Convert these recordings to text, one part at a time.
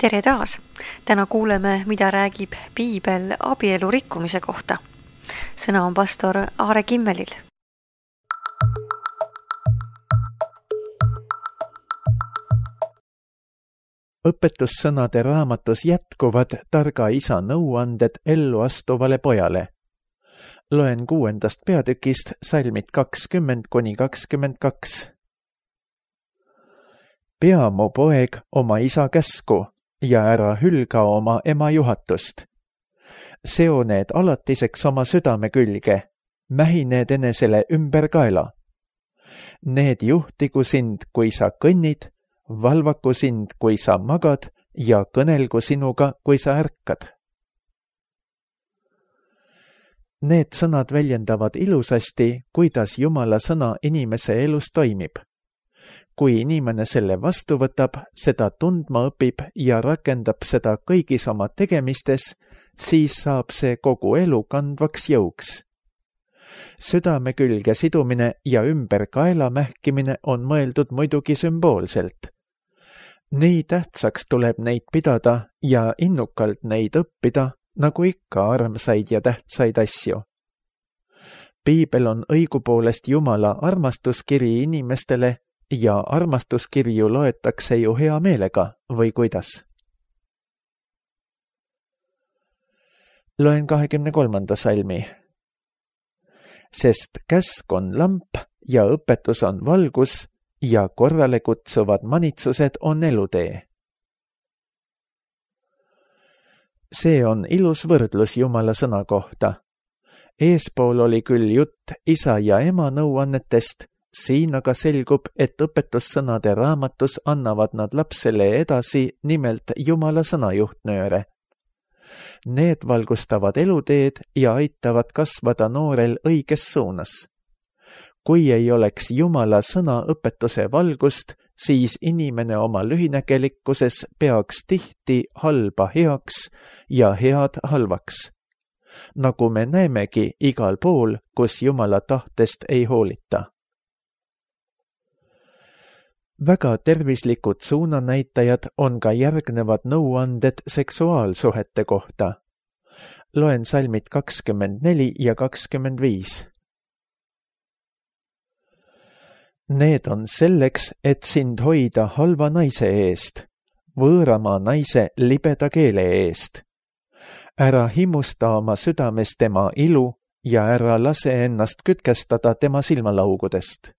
Tere taas! Täna kuuleme, mida räägib Piibel abielu rikkumise kohta. Sõna on pastor Aare Kimmelil. Õpetussõnade raamatus jätkuvad targa isa nõuanded elluastuvale pojale. Loen 6. peatükist salmid 20–22. Pea mu poeg oma isa käsku ja ära hülga oma ema juhatust. Seo need alatiseks oma südame külge, mähi need enesele ümber kaela. Need juhtigu sind, kui sa kõnnid, valvaku sind, kui sa magad ja kõnelgu sinuga, kui sa ärkad. Need sõnad väljendavad ilusasti, kuidas Jumala sõna inimese elus toimib. Kui inimene selle vastu võtab, seda tundma õpib ja rakendab seda kõigis oma tegemistes, siis saab see kogu elu kandvaks jõuks. Südame külge sidumine ja ümber kaela mähkimine on mõeldud muidugi sümboolselt. Nii tähtsaks tuleb neid pidada ja innukalt neid õppida, nagu ikka armsaid ja tähtsaid asju. Piibel on õigupoolest Jumala armastuskiri inimestele ja armastuskirju loetakse ju hea meelega, või kuidas? Loen 23. salmi. Sest käsk on lamp ja õpetus on valgus ja korrale kutsuvad manitsused on elutee. See on ilus võrdlus Jumala sõna kohta. Eespool oli küll jutt isa ja ema nõuannetest, siin aga selgub, et õpetussõnade raamatus annavad nad lapsele edasi nimelt Jumala sõnajuhtnööre. Need valgustavad eluteed ja aitavad kasvada noorel õiges suunas. Kui ei oleks Jumala sõna õpetuse valgust, siis inimene oma lühinägelikkuses peaks tihti halba heaks ja head halvaks. Nagu me näemegi igal pool, kus Jumala tahtest ei hoolita. Väga tervislikud suunanäitajad on ka järgnevad nõuanded seksuaalsuhete kohta. Loen salmid 24 ja 25. Need on selleks, et sind hoida halva naise eest, võõramaa naise libeda keele eest. Ära himusta oma südames tema ilu ja ära lase ennast kütkestada tema silmalaugudest.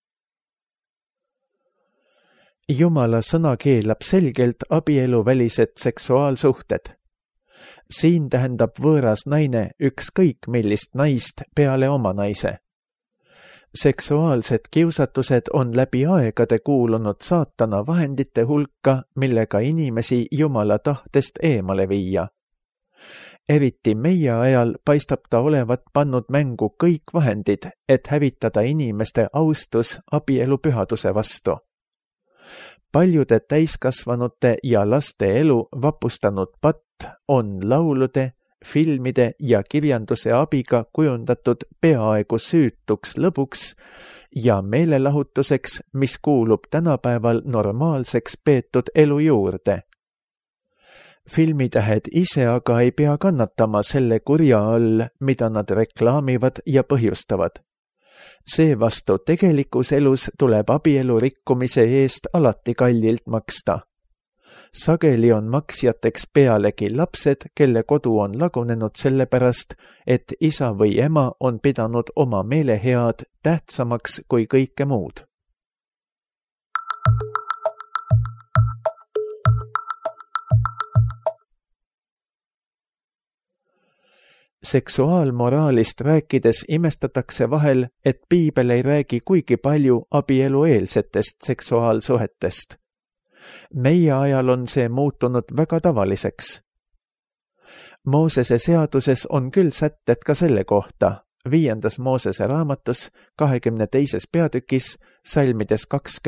Jumala sõna keelab selgelt abieluvälised seksuaalsuhted. Siin tähendab võõras naine ükskõik millist naist peale oma naise. Seksuaalsed kiusatused on läbi aegade kuulunud saatana vahendite hulka, millega inimesi Jumala tahtest eemale viia. Eriti meie ajal paistab ta olevat pannud mängu kõik vahendid, et hävitada inimeste austus abielu pühaduse vastu. Paljude täiskasvanute ja laste elu vapustanud patt on laulude, filmide ja kirjanduse abiga kujundatud peaaegu süütuks lõbuks ja meelelahutuseks, mis kuulub tänapäeval normaalseks peetud elu juurde. Filmitähed ise aga ei pea kannatama selle kurja all, mida nad reklaamivad ja põhjustavad. Seevastu tegelikus elus tuleb abielu rikkumise eest alati kallilt maksta. Sageli on maksjateks pealegi lapsed, kelle kodu on lagunenud sellepärast, et isa või ema on pidanud oma meelehead tähtsamaks kui kõike muud. Seksuaalmoraalist rääkides imestatakse vahel, et Piibel ei räägi kuigi palju abielueelsetest seksuaalsuhetest. Meie ajal on see muutunud väga tavaliseks. Moosese seaduses on küll sätted ka selle kohta, 5. Moosese raamatus 22. peatükis salmides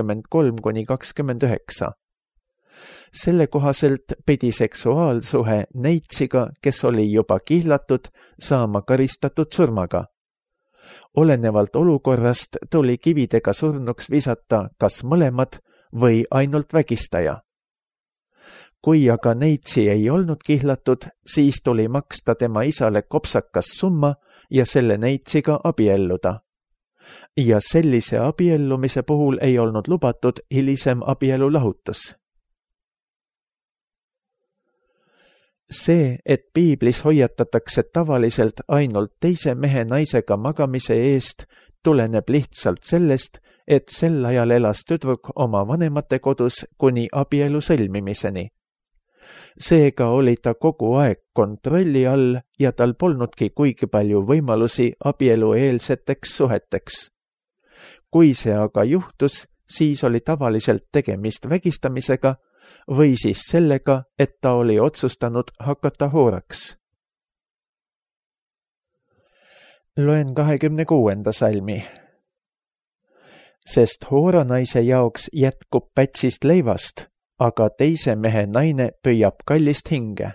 23–29. Selle kohaselt pidi seksuaalsuhe neitsiga, kes oli juba kihlatud, saama karistatud surmaga. Olenevalt olukorrast tuli kividega surnuks visata kas mõlemad või ainult vägistaja. Kui aga neitsi ei olnud kihlatud, siis tuli maksta tema isale kopsakas summa ja selle neitsiga abielluda. Ja sellise abiellumise puhul ei olnud lubatud hilisem abielulahutus. See, et piiblis hoiatatakse tavaliselt ainult teise mehe naisega magamise eest, tuleneb lihtsalt sellest, et sel ajal elas tüdruk oma vanemate kodus kuni abielu sõlmimiseni. Seega oli ta kogu aeg kontrolli all ja tal polnudki kuigi palju võimalusi abielueelseteks suheteks. Kui see aga juhtus, siis oli tavaliselt tegemist vägistamisega või siis sellega, et ta oli otsustanud hakata hooraks. Loen 26. salmi. Sest hooranaise jaoks jätkub pätsist leivast, aga teise mehe naine püüab kallist hinge.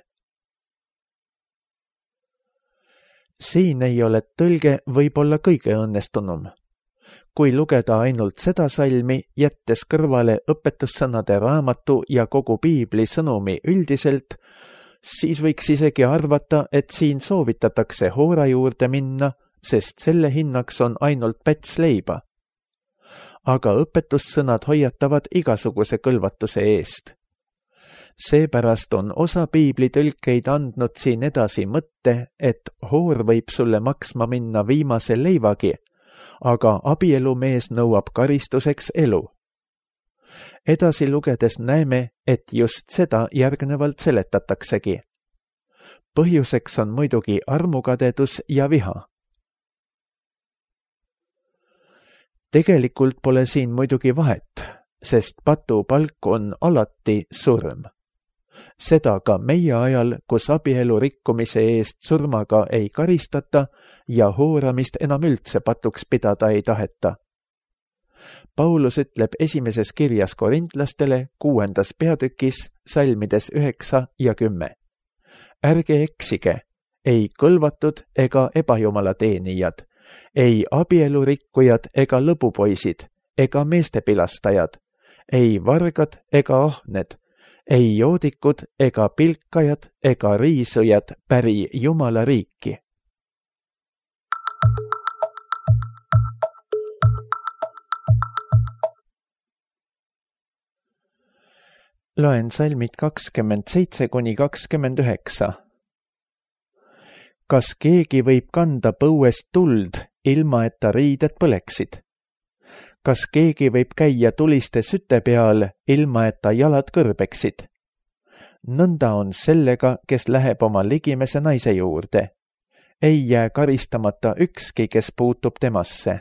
Siin ei ole tõlge võib-olla kõige õnnestunum. Kui lugeda ainult seda salmi, jättes kõrvale õpetussõnade raamatu ja kogu piibli sõnumi üldiselt, siis võiks isegi arvata, et siin soovitatakse hoora juurde minna, sest selle hinnaks on ainult päts leiba. Aga õpetussõnad hoiatavad igasuguse kõlvatuse eest. Seepärast on osa piiblitõlkeid andnud siin edasi mõtte, et hoor võib sulle maksma minna viimase leivagi, aga abielumees nõuab karistuseks elu. Edasi lugedes näeme, et just seda järgnevalt seletataksegi. Põhjuseks on muidugi armukadedus ja viha. Tegelikult pole siin muidugi vahet, sest patupalk on alati surm. Seda ka meie ajal, kus abielu rikkumise eest surmaga ei karistata ja hooramist enam üldse patuks pidada ei taheta. Paulus ütleb esimeses kirjas korintlastele 6. peatükis salmides 9 ja 10. Ärge eksige, ei kõlvatud ega ebajumala teenijad, ei abielurikkujad ega lõbupoisid, ega meestepilastajad, ei vargad ega ahned, ei joodikud ega pilkajad ega riisujad päri Jumala riiki. Loen salmid 27 kuni 29. Kas keegi võib kanda põuest tuld, ilma et ta riided põleksid? Kas keegi võib käia tuliste süte peal, ilma et ta jalad kõrbeksid? Nõnda on sellega, kes läheb oma ligimese naise juurde. Ei jää karistamata ükski, kes puutub temasse.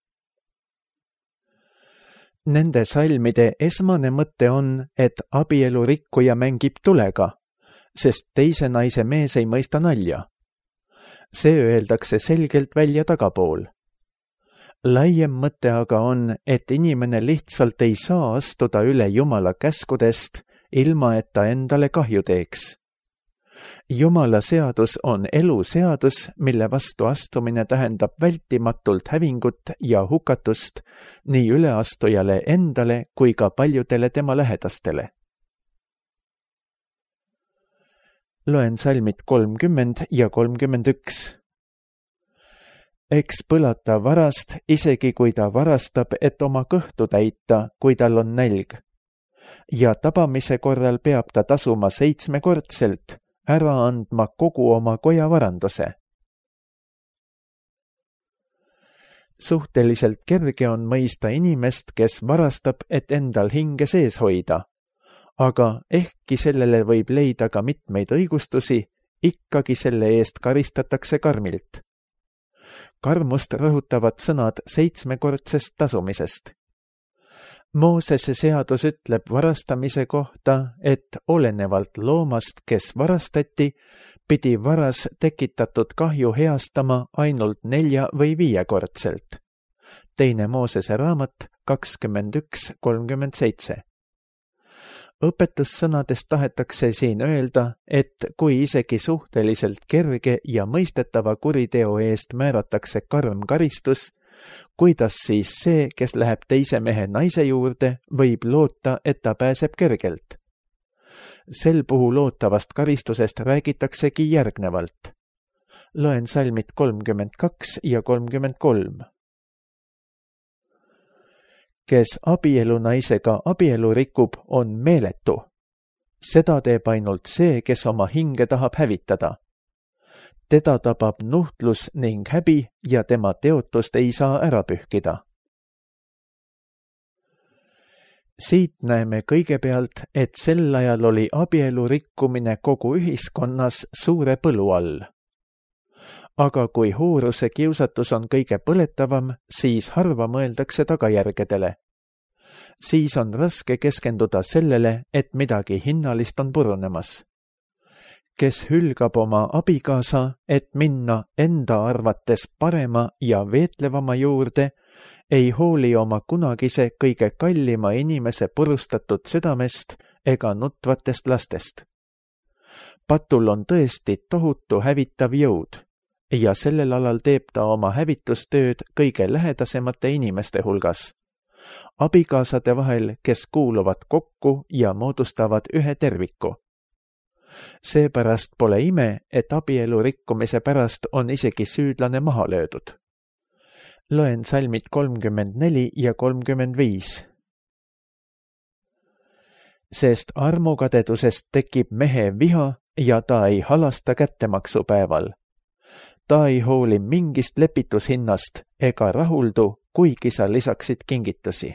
Nende salmide esmane mõte on, et abielu rikkuja mängib tulega, sest teise naise mees ei mõista nalja. See öeldakse selgelt välja tagapool. Laiem mõte aga on, et inimene lihtsalt ei saa astuda üle Jumala käskudest, ilma et ta endale kahju teeks. Jumala seadus on eluseadus, mille vastu astumine tähendab vältimatult hävingut ja hukatust nii üleastujale endale kui ka paljudele tema lähedastele. Loen salmid 30 ja 31. Eks põlata varast, isegi kui ta varastab, et oma kõhtu täita, kui tal on nälg. Ja tabamise korral peab ta tasuma 7-kordselt, ära andma kogu oma kojavaranduse. Suhteliselt kerge on mõista inimest, kes varastab, et endal hinge sees hoida. Aga ehkki sellele võib leida ka mitmeid õigustusi, ikkagi selle eest karistatakse karmilt. Karmust rõhutavad sõnad 7-kordsest tasumisest. Moosese seadus ütleb varastamise kohta, et olenevalt loomast, kes varastati, pidi varas tekitatud kahju heastama ainult 4- või 5-kordselt. Teine Moosese raamat 21:37. Õpetussõnadest tahetakse siin öelda, et kui isegi suhteliselt kerge ja mõistetava kuriteo eest määratakse karm karistus, kuidas siis see, kes läheb teise mehe naise juurde, võib loota, et ta pääseb kergelt? Sel puhul ootavast karistusest räägitaksegi järgnevalt. Loen salmid 32 ja 33. Kes abielunaisega abielu rikub, on meeletu. Seda teeb ainult see, kes oma hinge tahab hävitada. Teda tabab nuhtlus ning häbi ja tema teotust ei saa ära pühkida. Siit näeme kõigepealt, et sel ajal oli abielu rikkumine kogu ühiskonnas suure põlu all. Aga kui hooruse kiusatus on kõige põletavam, siis harva mõeldakse tagajärgedele. Siis on raske keskenduda sellele, et midagi hinnalist on purunemas. Kes hülgab oma abikaasa, et minna enda arvates parema ja veetlevama juurde, ei hooli oma kunagise kõige kallima inimese purustatud südamest ega nutvatest lastest. Patul on tõesti tohutu hävitav jõud ja sellel alal teeb ta oma hävitustööd kõige lähedasemate inimeste hulgas. Abikaasade vahel, kes kuuluvad kokku ja moodustavad ühe terviku. Seepärast pole ime, et abielu rikkumise pärast on isegi süüdlane maha löödud. Loen salmid 34 ja 35. Sest armukadedusest tekib mehe viha ja ta ei halasta kättemaksupäeval. Ta ei hooli mingist lepitushinnast ega rahuldu, kuigi sa lisaksid kingitusi.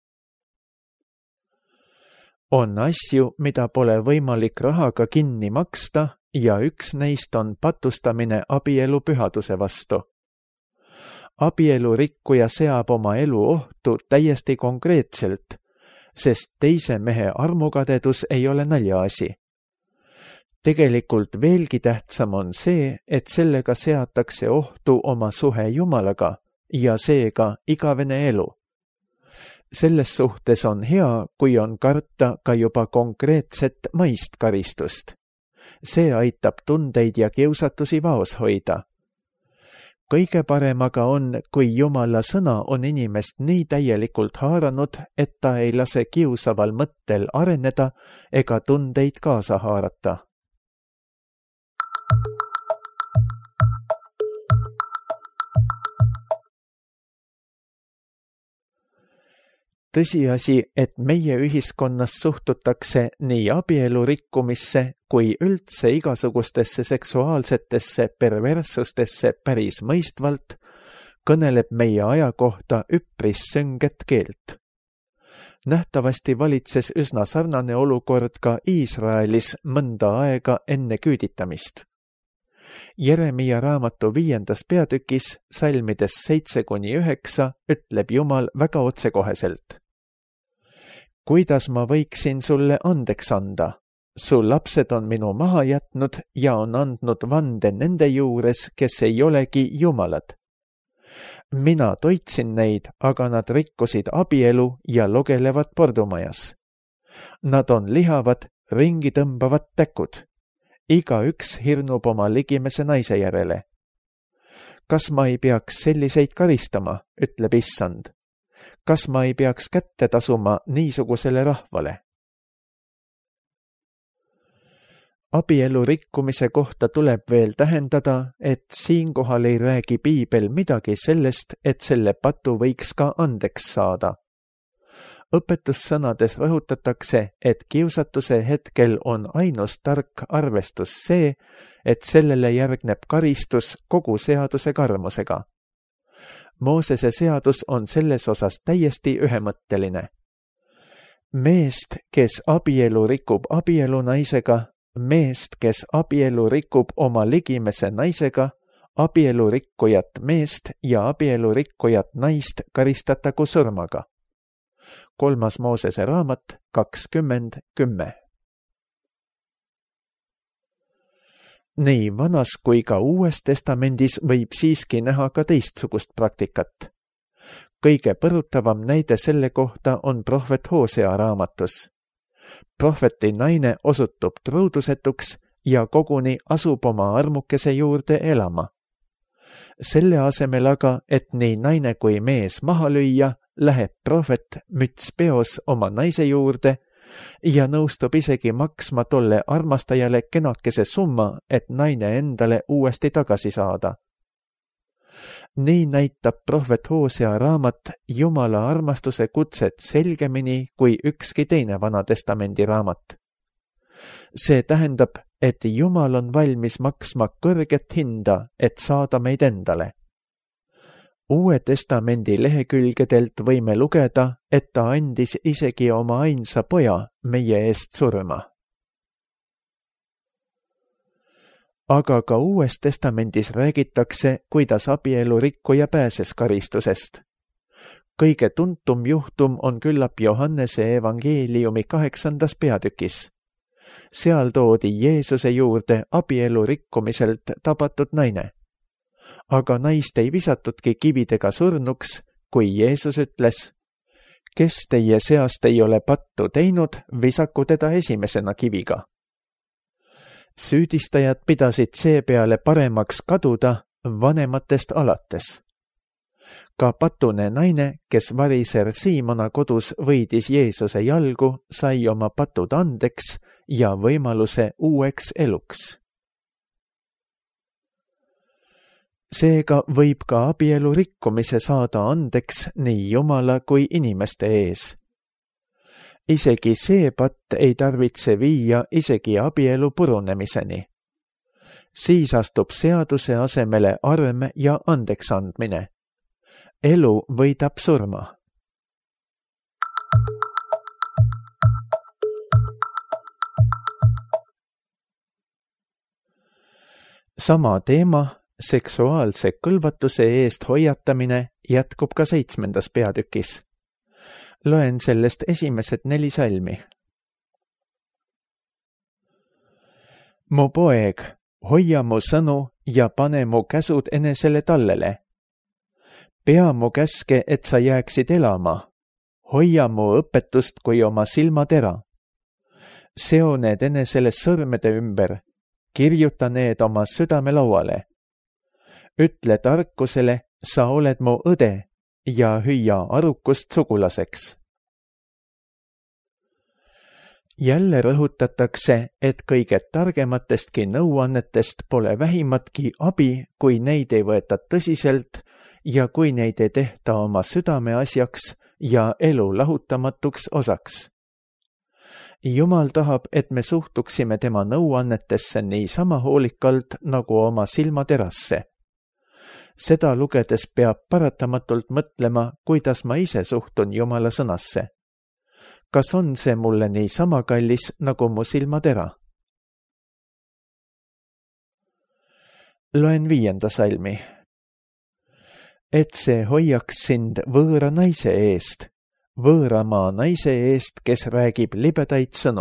On asju, mida pole võimalik rahaga kinni maksta ja üks neist on patustamine abielu pühaduse vastu. Abielu rikkuja seab oma elu ohtu täiesti konkreetselt, sest teise mehe armukadedus ei ole naljaasi. Tegelikult veelgi tähtsam on see, et sellega seatakse ohtu oma suhe Jumalaga ja seega igavene elu. Selles suhtes on hea, kui on karta ka juba konkreetset maist karistust. See aitab tundeid ja kiusatusi vaos hoida. Kõige parem aga on, kui Jumala sõna on inimest nii täielikult haaranud, et ta ei lase kiusaval mõttel areneda ega tundeid kaasa haarata. Tõsiasi, et meie ühiskonnas suhtutakse nii abielu rikkumisse kui üldse igasugustesse seksuaalsetesse perverssustesse päris mõistvalt, kõneleb meie aja kohta üpris sünget keelt. Nähtavasti valitses üsna sarnane olukord ka Iisraelis mõnda aega enne küüditamist. Jeremia raamatu 5. peatükis salmides 7-9 ütleb Jumal väga otsekoheselt. Kuidas ma võiksin sulle andeks anda? Su lapsed on minu maha jätnud ja on andnud vande nende juures, kes ei olegi jumalad. Mina toitsin neid, aga nad rikkusid abielu ja logelevad pordumajas. Nad on lihavad, ringi tõmbavad täkud. Igaüks hirnub oma ligimese naise järele. Kas ma ei peaks selliseid karistama, ütleb Issand. Kas ma ei peaks kätte tasuma niisugusele rahvale? Abielu rikkumise kohta tuleb veel tähendada, et siinkohal ei räägi Piibel midagi sellest, et selle patu võiks ka andeks saada. Õpetussõnades rõhutatakse, et kiusatuse hetkel on ainus tark arvestus see, et sellele järgneb karistus kogu seaduse karmusega. Moosese seadus on selles osas täiesti ühemõtteline. Meest, kes abielu rikub abielunaisega, meest, kes abielu rikub oma ligimese naisega, abielurikkujat meest ja abielurikkujat naist karistatagu surmaga. 3. Moosese raamat 20:10. Nii Vanas kui ka Uues testamendis võib siiski näha ka teistsugust praktikat. Kõige põrutavam näide selle kohta on prohvet Hosea raamatus. Prohveti naine osutub truudusetuks ja koguni asub oma armukese juurde elama. Selle asemel aga, et nii naine kui mees maha lüüa, läheb prohvet müts peos oma naise juurde ja nõustub isegi maksma tolle armastajale kenakese summa, et naine endale uuesti tagasi saada. Nii näitab prohvet Hosea raamat Jumala armastuse kutset selgemini kui ükski teine Vanatestamendi raamat. See tähendab, et Jumal on valmis maksma kõrget hinda, et saada meid endale. Uue testamendi lehekülgedelt võime lugeda, et ta andis isegi oma ainsa poja meie eest surma. Aga ka Uues testamendis räägitakse, kuidas abielu rikkuja pääses karistusest. Kõige tuntum juhtum on küllap Johannese evangeeliumi 8. peatükis. Seal toodi Jeesuse juurde abielu rikkumiselt tabatud naine. Aga naist ei visatudki kividega surnuks, kui Jeesus ütles, kes teie seast ei ole pattu teinud, visaku teda esimesena kiviga. Süüdistajad pidasid seepeale paremaks kaduda vanematest alates. Ka patune naine, kes variser Siimona kodus võidis Jeesuse jalgu, sai oma patud andeks ja võimaluse uueks eluks. Seega võib ka abielu rikkumise saada andeks nii Jumala kui inimeste ees. Isegi see patt ei tarvitse viia isegi abielu purunemiseni. Siis astub seaduse asemele arm ja andeksandmine. Elu võidab surma. Sama teema, seksuaalse kõlvatuse eest hoiatamine, jätkub ka 7. peatükis. Loen sellest esimesed 4 salmi. Mu poeg, hoia mu sõnu ja pane mu käsud enesele tallele. Pea mu käske, et sa jääksid elama. Hoia mu õpetust kui oma silmatera. Seo need enesele sõrmede ümber. Kirjuta need oma südamelauale. Ütle tarkusele, sa oled mu õde ja hüüa arukust sugulaseks. Jälle rõhutatakse, et kõige targematestki nõuannetest pole vähimatki abi, kui neid ei võeta tõsiselt ja kui neid ei tehta oma südame asjaks ja elu lahutamatuks osaks. Jumal tahab, et me suhtuksime tema nõuannetesse nii sama hoolikalt nagu oma silmaterasse. Seda lugedes peab paratamatult mõtlema, kuidas ma ise suhtun Jumala sõnasse. Kas on see mulle nii sama kallis nagu mu silmatera? Loen 5. salmi. Et see hoiaks sind võõra naise eest, võõramaa naise eest, kes räägib libedaid sõnu.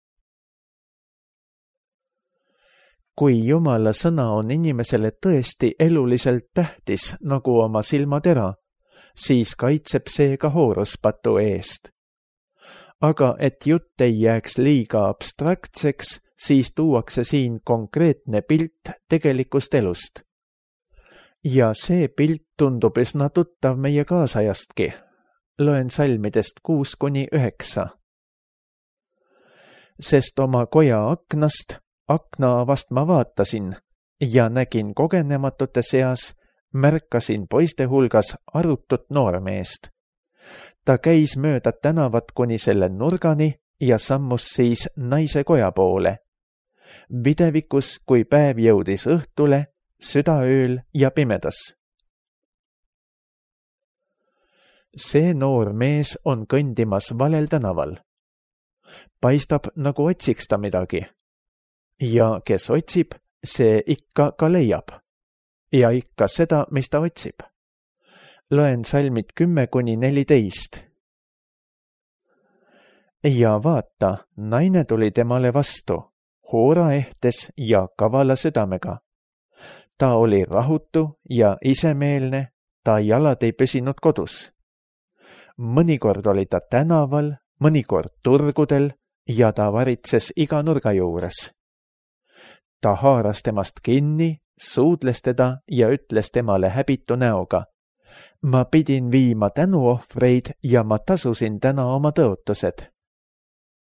Kui Jumala sõna on inimesele tõesti eluliselt tähtis nagu oma silmatera, siis kaitseb see ka hooruspatu eest. Aga et jutt ei jääks liiga abstraktseks, siis tuuakse siin konkreetne pilt tegelikust elust. Ja see pilt tundub üsna tuttav meie kaasajastki. Loen salmidest 6-9. Sest oma koja aknaavast ma vaatasin ja nägin kogenematute seas, märkasin poiste hulgas arutut noormeest. Ta käis mööda tänavat kuni selle nurgani ja sammus siis naise koja poole. Videvikus, kui päev jõudis õhtule, südaööl ja pimedas. See noor mees on kõndimas valel tänaval. Paistab, nagu otsiks ta midagi. Ja kes otsib, see ikka ka leiab. Ja ikka seda, mis ta otsib. Loen salmid 10-14. Ja vaata, naine tuli temale vastu, hooraehtes ja kavala südamega. Ta oli rahutu ja isemeelne, ta jalad ei püsinud kodus. Mõnikord oli ta tänaval, mõnikord turgudel ja ta varitses iga nurga juures. Ta haaras temast kinni, suudles teda ja ütles temale häbitu näoga. Ma pidin viima tänuohvreid ja ma tasusin täna oma tõotused.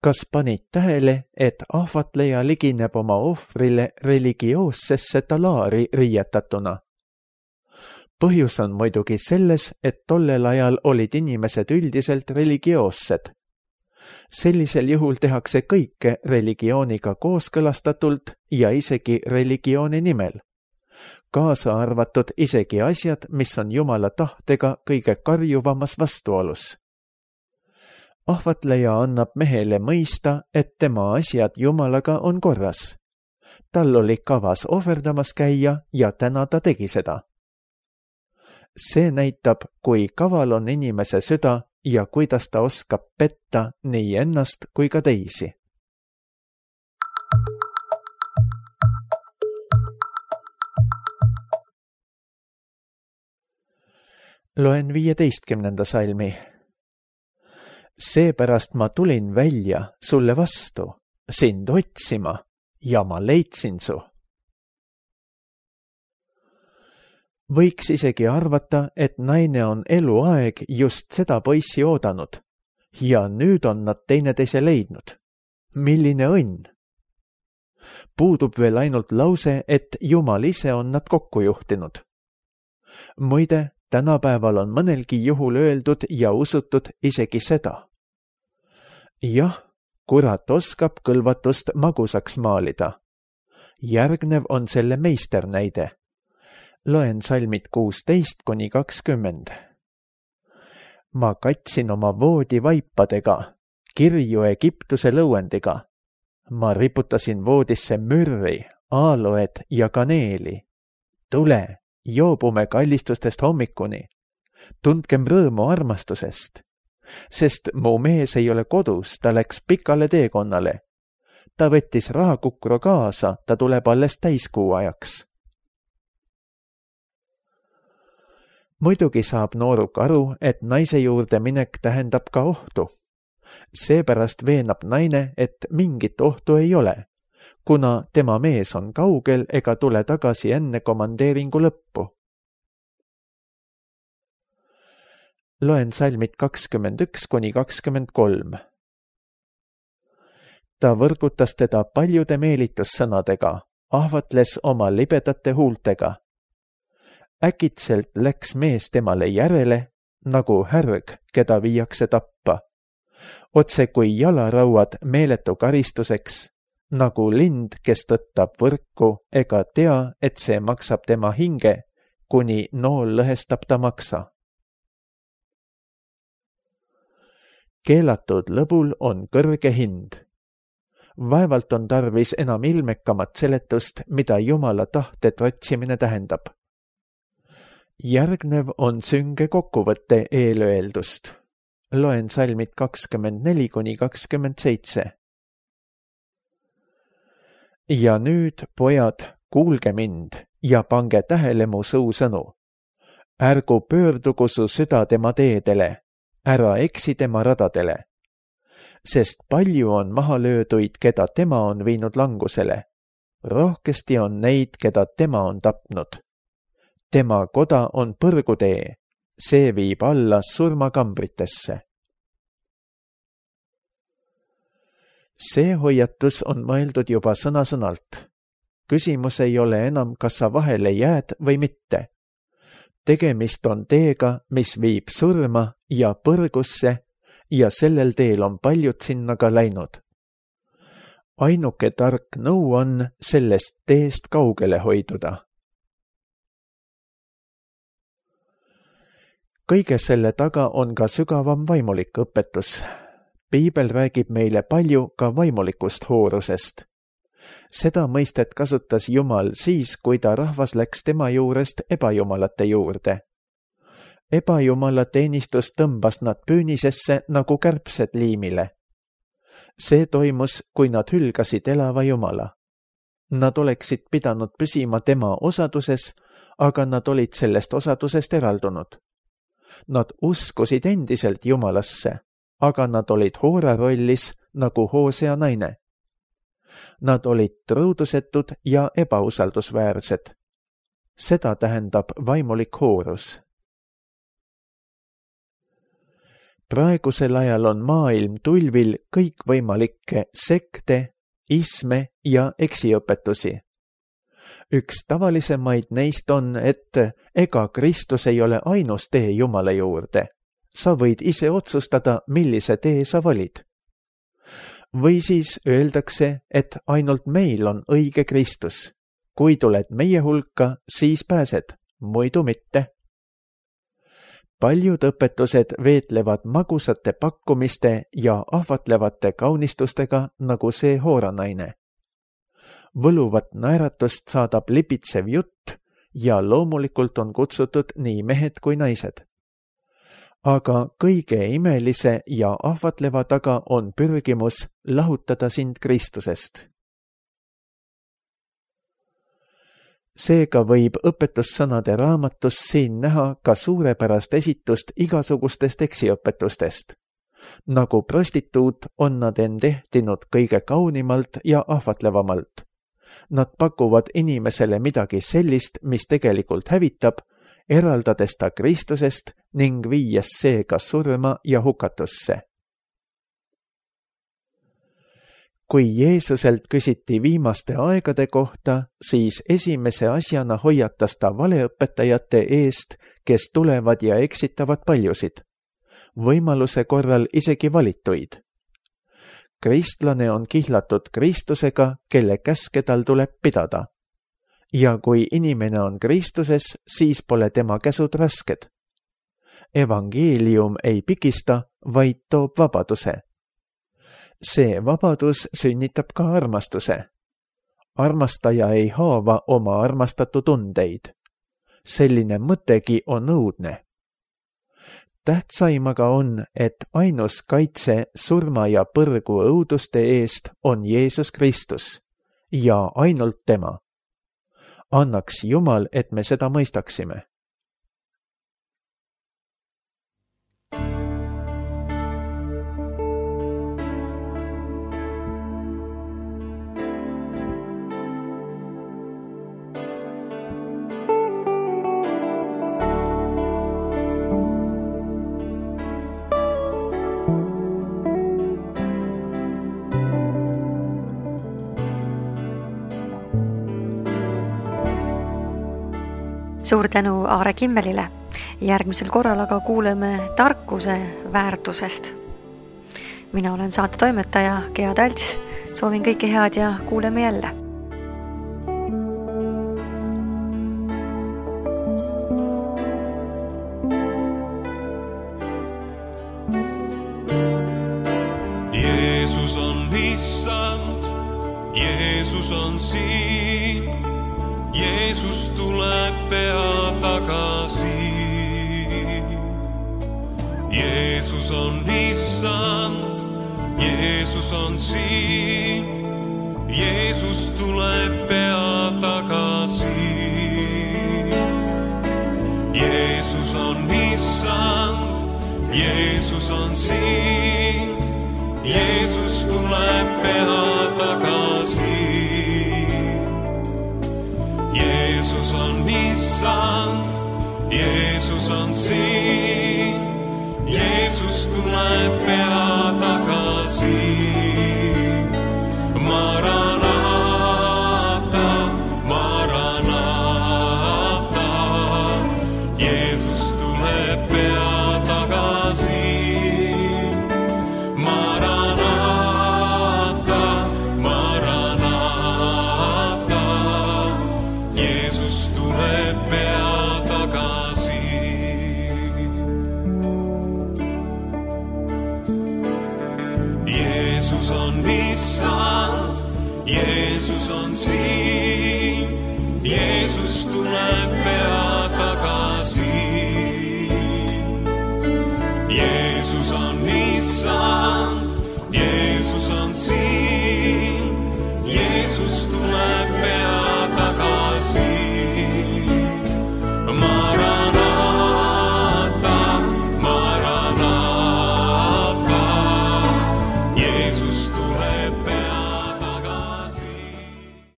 kas panid tähele, et ahvatleja ligineb oma ohvrile religioossesse talaari riietatuna? Põhjus on muidugi selles, et tollel ajal olid inimesed üldiselt religioossed. Sellisel juhul tehakse kõike religiooniga kooskõlastatult ja isegi religiooni nimel. Kaasa arvatud isegi asjad, mis on Jumala tahtega kõige karjuvamas vastuolus. Ahvatleja annab mehele mõista, et tema asjad Jumalaga on korras. Tal oli kavas ohverdamas käia ja täna ta tegi seda. See näitab, kui kaval on inimese süda ja kuidas ta oskab petta nii ennast kui ka teisi. Loen 15. salmi. Seepärast ma tulin välja sulle vastu, sind otsima ja ma leidsin su. Võiks isegi arvata, et naine on eluaeg just seda poissi oodanud ja nüüd on nad teineteise leidnud. Milline õnn! Puudub veel ainult lause, et Jumal ise on nad kokku juhtinud. Muide, tänapäeval on mõnelgi juhul öeldud ja usutud isegi seda. Jah, kurat oskab kõlvatust magusaks maalida. Järgnev on selle meisternäide. Loen salmid 16-20. Ma katsin oma voodi vaipadega, kirju Egiptuse lõuendiga. Ma riputasin voodisse mürri, aaloed ja kaneeli. Tule, joobume kallistustest hommikuni. Tundkem rõõmu armastusest. Sest mu mees ei ole kodus, ta läks pikale teekonnale. Ta võttis rahakukro kaasa, ta tuleb alles täiskuu ajaks. Muidugi saab nooruk aru, et naise juurde minek tähendab ka ohtu. Seepärast veenab naine, et mingit ohtu ei ole, kuna tema mees on kaugel ega tule tagasi enne komandeeringu lõppu. Loen salmid 21-23. Ta võrgutas teda paljude meelitussõnadega, ahvatles oma libedate huultega. Äkitselt läks mees temale järele, nagu härg, keda viiakse tappa. Otse kui jalarauad meeletu karistuseks, nagu lind, kes tõttab võrku ega tea, et see maksab tema hinge, kuni nool lõhestab ta maksa. Keelatud lõbul on kõrge hind. Vaevalt on tarvis enam ilmekamat seletust, mida Jumala tahte trotsimine tähendab. Järgnev on sünge kokkuvõtte eelöeldust. Loen salmid 24-27. Ja nüüd, pojad, kuulge mind ja pange tähele mu suusõnu. Ärgu pöördugu su süda tema teedele, ära eksi tema radadele. Sest palju on maha lööduid, keda tema on viinud langusele. Rohkesti on neid, keda tema on tapnud. Tema koda on põrgutee, see viib alla surmakambritesse. See hoiatus on mõeldud juba sõna-sõnalt. Küsimus ei ole enam, kas sa vahele jääd või mitte. Tegemist on teega, mis viib surma ja põrgusse ja sellel teel on paljud sinna ka läinud. Ainuke tark nõu on sellest teest kaugele hoiduda. Kõige selle taga on ka sügavam vaimulik õpetus. Piibel räägib meile palju ka vaimulikust hoorusest. Seda mõistet kasutas Jumal siis, kui ta rahvas läks tema juurest ebajumalate juurde. Ebajumala teenistus tõmbas nad püünisesse nagu kärbsed liimile. See toimus, kui nad hülgasid elava Jumala. Nad oleksid pidanud püsima tema osaduses, aga nad olid sellest osadusest eraldunud. Nad uskusid endiselt Jumalasse, aga nad olid hoora rollis nagu Hoosea naine. Nad olid truudusetud ja ebausaldusväärsed. Seda tähendab vaimulik hoorus. praegusel ajal on maailm tulvil kõikvõimalikke sekte, isme ja eksiõpetusi. Üks tavalisemaid neist on, et ega Kristus ei ole ainus tee Jumala juurde. Sa võid ise otsustada, millise tee sa valid. Või siis öeldakse, et ainult meil on õige Kristus. Kui tuled meie hulka, siis pääsed, muidu mitte. Paljud õpetused veetlevad magusate pakkumiste ja ahvatlevate kaunistustega, nagu see hooranaine. Võluvat naeratust saadab lipitsev jutt ja loomulikult on kutsutud nii mehed kui naised. Aga kõige imelise ja ahvatleva taga on pürgimus lahutada sind Kristusest. Seega võib õpetussõnade raamatus siin näha ka suurepärast esitust igasugustest eksiõpetustest. Nagu prostituut on nad end ehtinud kõige kaunimalt ja ahvatlevamalt. Nad pakuvad inimesele midagi sellist, mis tegelikult hävitab, eraldades ta Kristusest ning viies seega surma ja hukatusse. Kui Jeesuselt küsiti viimaste aegade kohta, siis esimese asjana hoiatas ta valeõpetajate eest, kes tulevad ja eksitavad paljusid, võimaluse korral isegi valituid. Kristlane on kihlatud Kristusega, kelle käske tal tuleb pidada. Ja kui inimene on Kristuses, siis pole tema käsud rasked. Evangeelium ei pigista, vaid toob vabaduse. See vabadus sünnitab ka armastuse. Armastaja ei haava oma armastatu tundeid. Selline mõttegi on õudne. Tähtsaim aga on, et ainus kaitse surma ja põrgu õuduste eest on Jeesus Kristus ja ainult tema. Annaks Jumal, et me seda mõistaksime. Suur tänu Aare Kimmelile. Järgmisel korral aga kuuleme tarkuse väärtusest. Mina olen saate toimetaja Gea Talts. Soovin kõike head ja kuuleme jälle. Jeesus on issand, Jeesus on siin. Jeesus tuleb pea tagasi. Jeesus on issand, Jeesus on siin. Jeesus tuleb pea tagasi. Jeesus on issand, Jeesus on siin. Jeesus tuleb pea tagasi. Jeesus on issand, Jeesus on siin. Jeesus tuleb pea tagasi. Maranata, Maranata. Jeesus tuleb pea tagasi. Maranata, Maranata. Jeesus tuleb pea tagasi. Jeesus on issand, Jeesus on siin.